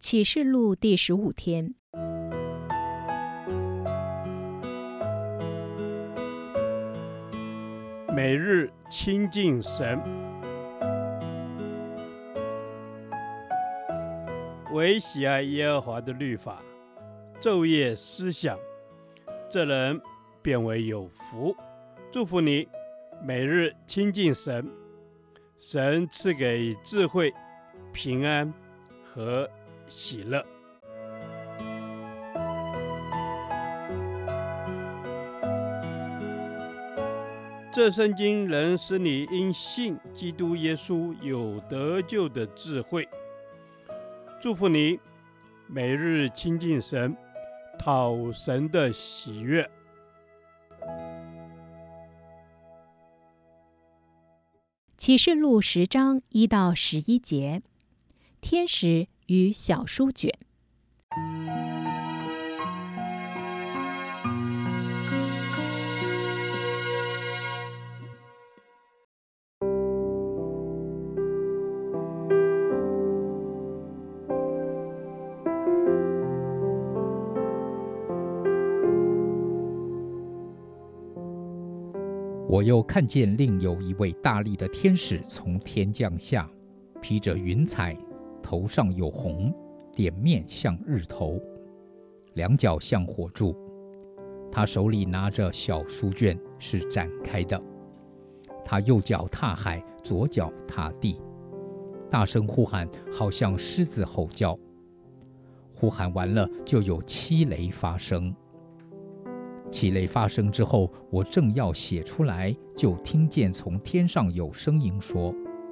启示录第15天， 每日亲近神，唯喜爱耶和华的律法，昼夜思想，这人便为有福。祝福你，每日亲近神，神赐给智慧、平安和喜乐。这圣经能使你因信基督耶稣有得救的智慧。祝福你，每日亲近神，讨神的喜悦。 启示录10章1到11节，天使与小书卷。 我又看见另有一位大力的天使从天降下，披着云彩，头上有红，脸面像日头，两脚像火柱。他手里拿着小书卷，是展开的。他右脚踏海，左脚踏地，大声呼喊，好像狮子吼叫。呼喊完了，就有7雷发生。7雷发生之后，我正要写出来，就听见从天上有声音说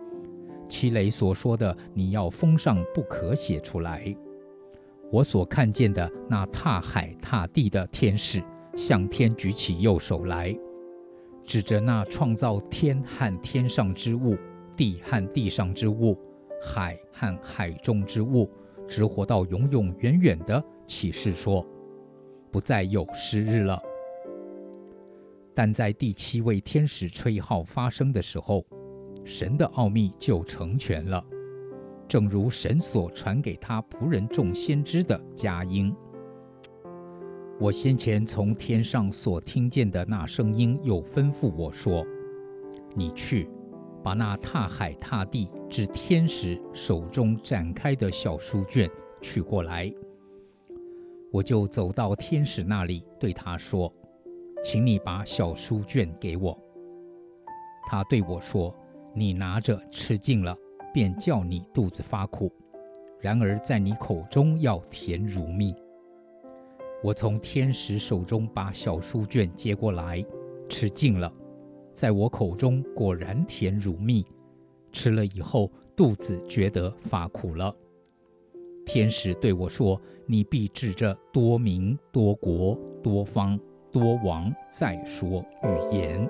：7雷所说的，你要封上，不可写出来。我所看见的那踏海踏地的天使，向天举起右手来，指着那创造天和天上之物，地和地上之物，海和海中之物，直活到永永远远的，启示说：不再有失日了。但在第7位天使吹号发声的时候，神的奥秘就成全了，正如神所传给他仆人众先知的佳音。我先前从天上所听见的那声音又吩咐我说：你去，把那踏海踏地之天使手中展开的小书卷取过来。我就走到天使那里，对他说：请你把小书卷给我。他对我说：你拿着吃尽了，便叫你肚子发苦，然而在你口中要甜如蜜。我从天使手中把小书卷接过来，吃尽了，在我口中果然甜如蜜，吃了以后，肚子觉得发苦了。天使对我说：你必指着多民、多国、多方、多王再说预言。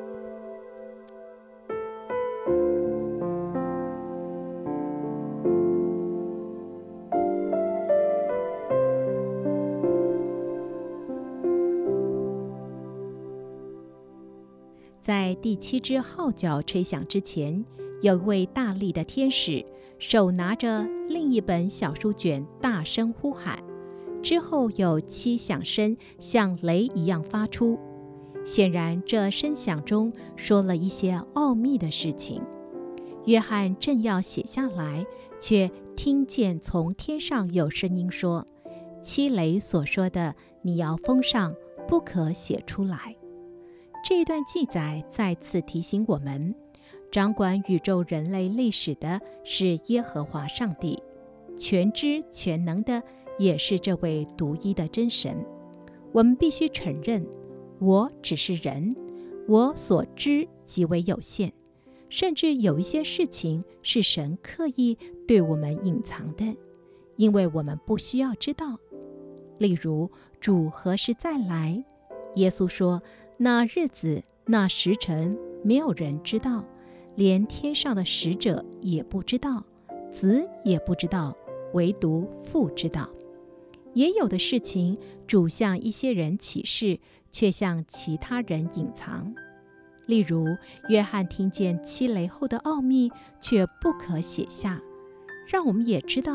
在第7只号角吹响之前，有一位大力的天使手拿着另一本小书卷，大声呼喊。之后有7响声像雷一样发出，显然这声响中说了一些奥秘的事情。约翰正要写下来，却听见从天上有声音说：7雷所说的，你要封上，不可写出来。这一段记载再次提醒我们，掌管宇宙人类历史的是耶和华上帝，全知全能的也是这位独一的真神。我们必须承认，我只是人，我所知极为有限，甚至有一些事情是神刻意对我们隐藏的，因为我们不需要知道。例如，主何时再来？耶稣说，那日子那时辰没有人知道，连天上的使者也不知道，子也不知道，唯独父知道。也有的事情，主向一些人启示，却向其他人隐藏。例如，约翰听见7雷后的奥秘，却不可写下，让我们也知道，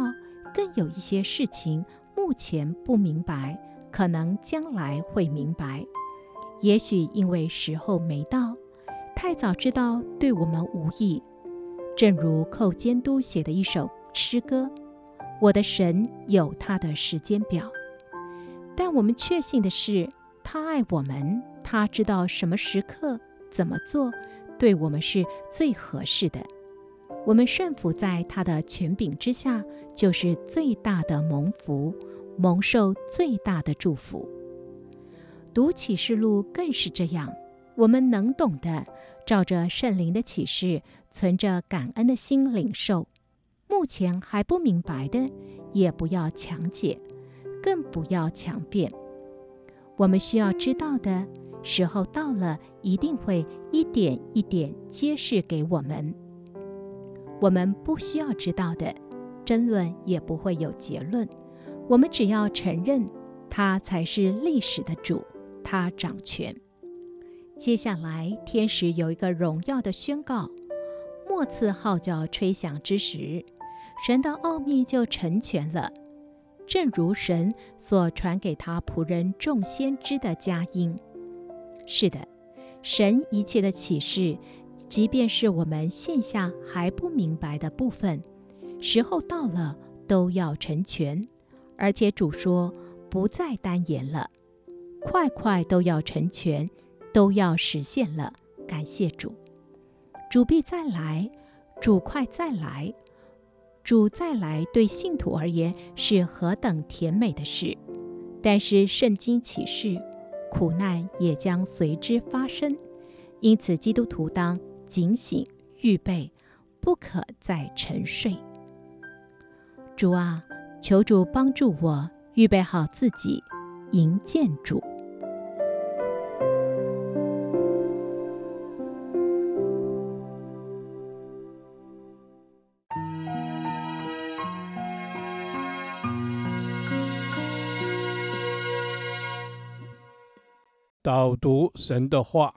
更有一些事情目前不明白，可能将来会明白。也许因为时候没到，太早知道对我们无益。正如寇监督写的一首诗歌，我的神有他的时间表。但我们确信的是，他爱我们，他知道什么时刻怎么做对我们是最合适的。我们顺服在他的权柄之下，就是最大的蒙福，蒙受最大的祝福。读启示录更是这样，我们能懂的，照着圣灵的启示，存着感恩的心领受。目前还不明白的，也不要强解，更不要强辩。我们需要知道的，时候到了，一定会一点一点揭示给我们。我们不需要知道的，争论也不会有结论。我们只要承认，他才是历史的主，他掌权。接下来，天使有一个荣耀的宣告：末次号角吹响之时，神的奥秘就成全了，正如神所传给他仆人众先知的佳音。是的，神一切的启示，即便是我们现下还不明白的部分，时候到了都要成全。而且主说，不再单言了，快快都要成全，都要实现了。感谢主，主必再来，主快再来。主再来对信徒而言是何等甜美的事，但是圣经启示，苦难也将随之发生。因此基督徒当警醒预备，不可再沉睡。主啊，求主帮助我预备好自己，迎见主。 导读神的话。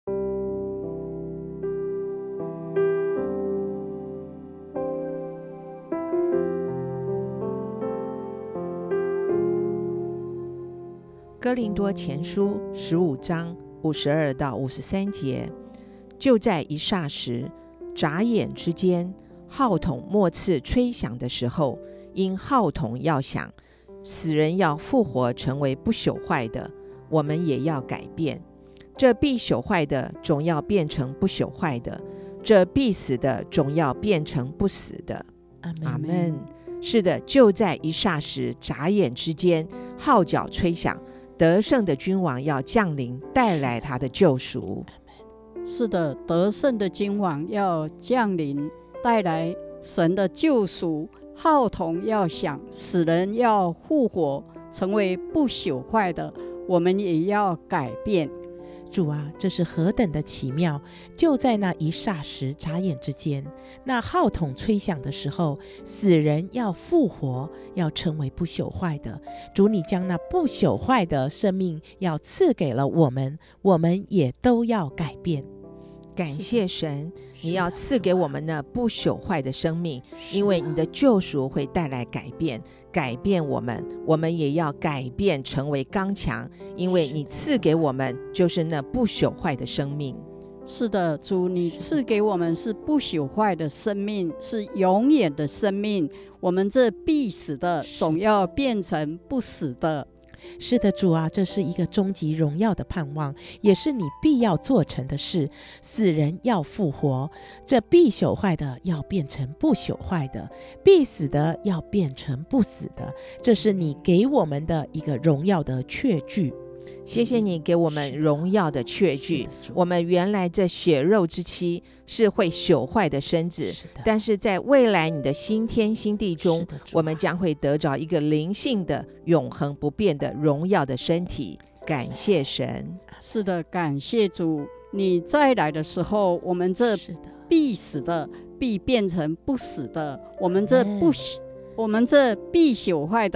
哥林多前书15章52到53节，就在一霎时，眨眼之间，号筒末次吹响的时候，因号筒要响，死人要复活成为不朽坏的，我们也要改变。这必朽坏的总要变成不朽坏的，这必死的总要变成不死的。阿们。是的，就在一霎时，眨眼之间，号角吹响，得胜的君王要降临，带来他的救赎。 是的，得胜的君王要降临，带来神的救赎。号筒要响，死人要复活，成为不朽坏的，我们也要改变。 主啊，这是何等的奇妙！就在那一霎时，眨眼之间，那号筒吹响的时候，死人要复活，要成为不朽坏的。主，你将那不朽坏的生命要赐给了我们，我们也都要改变。 感谢神，你要赐给我们那不朽坏的生命，因为你的救赎会带来改变，改变我们也要改变，成为刚强，因为你赐给我们就是那不朽坏的生命。 是的，主，你赐给我们是不朽坏的生命，是永远的生命，我们这必死的总要变成不死的。 是的，主啊，这是一个终极荣耀的盼望，也是你必要做成的事。死人要复活，这必朽坏的要变成不朽坏的，必死的要变成不死的，这是你给我们的一个荣耀的确据。 谢谢你给我们荣耀的确据。我们原来这血肉之妻是会朽坏的身子，但是在未来你的新天新地中，我们将会得着一个灵性的永恒不变的荣耀的身体。感谢神。 是的，感谢主，你再来的时候，我们这必死的必变成不死的，我们这必朽坏的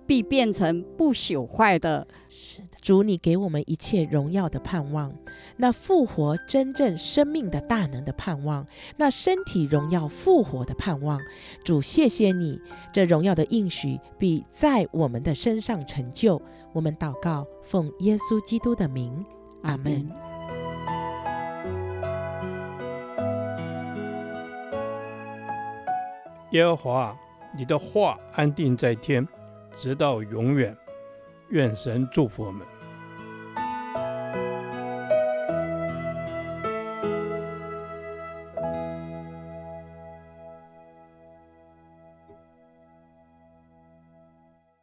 必变成不朽坏的。 是的，主，你给我们一切荣耀的盼望，那复活真正生命的大能的盼望，那身体荣耀复活的盼望。主，谢谢你，这荣耀的应许必在我们的身上成就。我们祷告，奉耶稣基督的名，阿们。 耶和华，你的话安定在天，直到永远。愿神祝福我们。